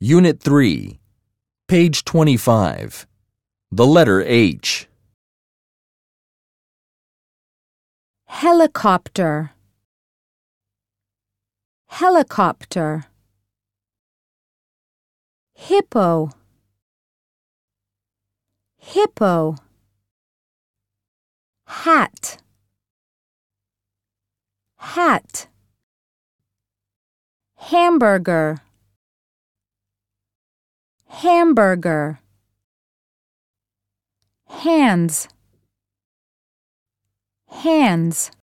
Unit 3, page 25. The letter H. Helicopter. Helicopter. Hippo. Hippo. Hat. Hat. Hamburger. Hamburger. Hands. Hands.